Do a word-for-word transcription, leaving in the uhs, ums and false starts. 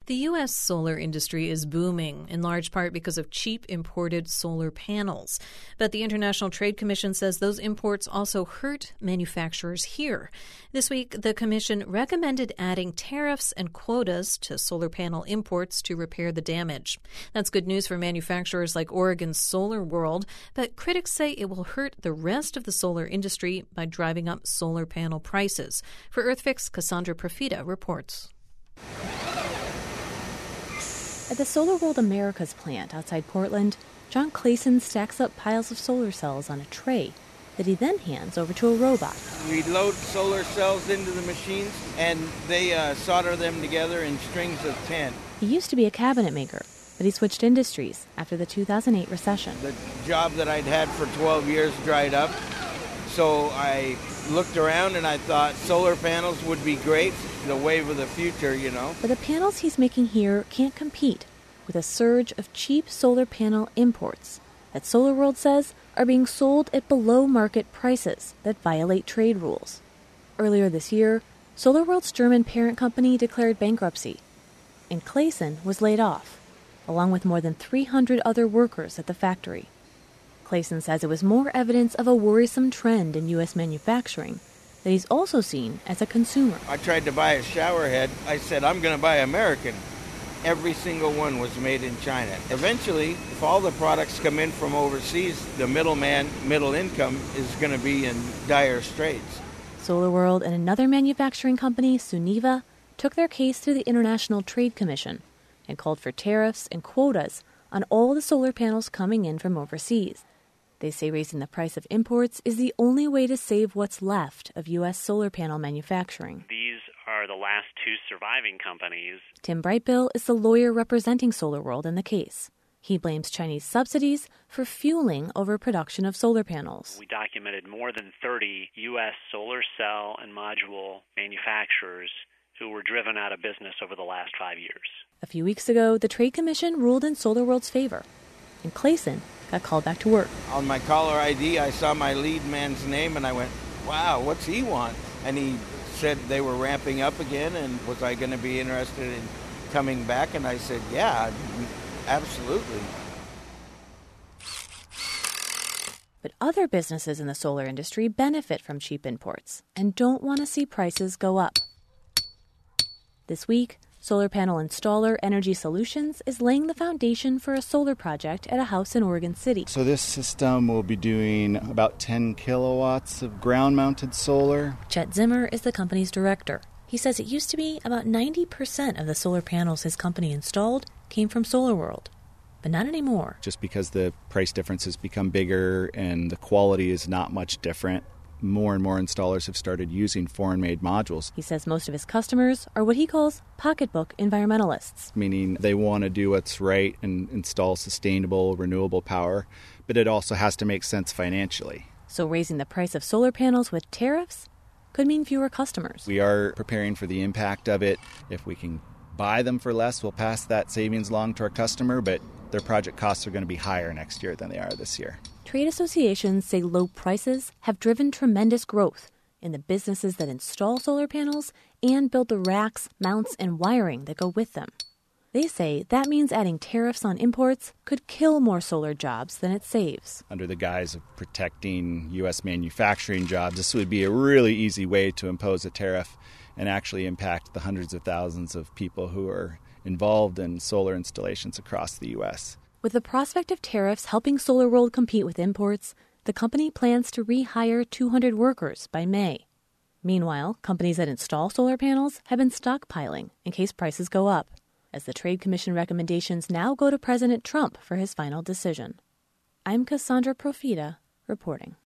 The U S solar industry is booming, in large part because of cheap imported solar panels. But the International Trade Commission says those imports also hurt manufacturers here. This week, the Commission recommended adding tariffs and quotas to solar panel imports to repair the damage. That's good news for manufacturers like Oregon's Solar World, but critics say it will hurt the rest of the solar industry by driving up solar panel prices. For EarthFix, Cassandra Profita reports. At the Solar World Americas plant outside Portland, John Clayson stacks up piles of solar cells on a tray that he then hands over to a robot. We load solar cells into the machines, and they uh, solder them together in strings of ten. He used to be a cabinet maker, but he switched industries after the two thousand eight recession. The job that I'd had for twelve years dried up, so I looked around and I thought solar panels would be great, the wave of the future, you know. But the panels he's making here can't compete with a surge of cheap solar panel imports that Solar World says are being sold at below-market prices that violate trade rules. Earlier this year, Solar World's German parent company declared bankruptcy, and Clayson was laid off, along with more than three hundred other workers at the factory. Clayson says it was more evidence of a worrisome trend in U S manufacturing that he's also seen as a consumer. I tried to buy a shower head. I said, I'm going to buy American. Every single one was made in China. Eventually, if all the products come in from overseas, the middleman, middle income, is going to be in dire straits. Solar World and another manufacturing company, Suniva, took their case through the International Trade Commission and called for tariffs and quotas on all the solar panels coming in from overseas. They say raising the price of imports is the only way to save what's left of U S solar panel manufacturing. These are the last two surviving companies. Tim Brightbill is the lawyer representing Solar World in the case. He blames Chinese subsidies for fueling overproduction of solar panels. We documented more than thirty U S solar cell and module manufacturers who were driven out of business over the last five years. A few weeks ago, the Trade Commission ruled in Solar World's favor, and Clayson got called back to work. On my caller I D, I saw my lead man's name, and I went, wow, what's he want? And he said they were ramping up again, and was I going to be interested in coming back? And I said, yeah, absolutely. But other businesses in the solar industry benefit from cheap imports and don't want to see prices go up. This week, solar panel installer Energy Solutions is laying the foundation for a solar project at a house in Oregon City. So this system will be doing about ten kilowatts of ground-mounted solar. Chet Zimmer is the company's director. He says it used to be about ninety percent of the solar panels his company installed came from Solar World, but not anymore. Just because the price differences become bigger and the quality is not much different, more and more installers have started using foreign-made modules. He says most of his customers are what he calls pocketbook environmentalists. Meaning they want to do what's right and install sustainable, renewable power, but it also has to make sense financially. So raising the price of solar panels with tariffs could mean fewer customers. We are preparing for the impact of it. If we can buy them for less, we'll pass that savings along to our customer, but their project costs are going to be higher next year than they are this year. Trade associations say low prices have driven tremendous growth in the businesses that install solar panels and build the racks, mounts, and wiring that go with them. They say that means adding tariffs on imports could kill more solar jobs than it saves. Under the guise of protecting U S manufacturing jobs, this would be a really easy way to impose a tariff and actually impact the hundreds of thousands of people who are involved in solar installations across the U S. With the prospect of tariffs helping Solar World compete with imports, the company plans to rehire two hundred workers by May. Meanwhile, companies that install solar panels have been stockpiling in case prices go up, as the Trade Commission recommendations now go to President Trump for his final decision. I'm Cassandra Profita, reporting.